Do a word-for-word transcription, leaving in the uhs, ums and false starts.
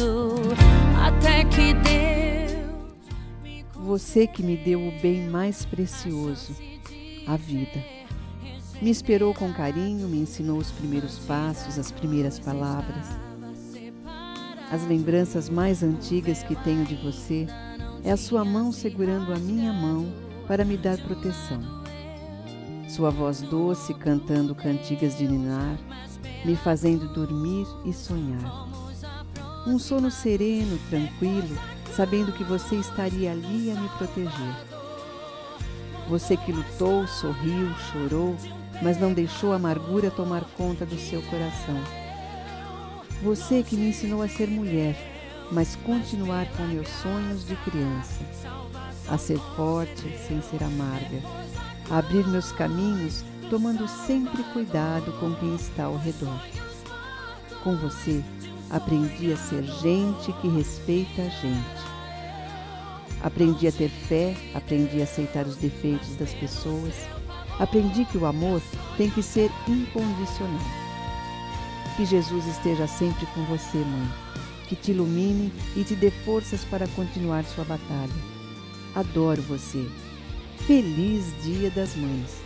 tudo, até que Deus me... Você que me deu o bem mais precioso, a vida. Me esperou com carinho, me ensinou os primeiros passos, as primeiras palavras. As lembranças mais antigas que tenho de você é a sua mão segurando a minha mão para me dar proteção. Sua voz doce cantando cantigas de ninar, me fazendo dormir e sonhar. Um sono sereno, tranquilo, sabendo que você estaria ali a me proteger. Você que lutou, sorriu, chorou, mas não deixou a amargura tomar conta do seu coração. Você que me ensinou a ser mulher, mas continuar com meus sonhos de criança. A ser forte sem ser amarga. A abrir meus caminhos, tomando sempre cuidado com quem está ao redor. Com você, aprendi a ser gente que respeita a gente. Aprendi a ter fé, aprendi a aceitar os defeitos das pessoas. Aprendi que o amor tem que ser incondicional. Que Jesus esteja sempre com você, mãe. Que te ilumine e te dê forças para continuar sua batalha. Adoro você. Feliz Dia das Mães!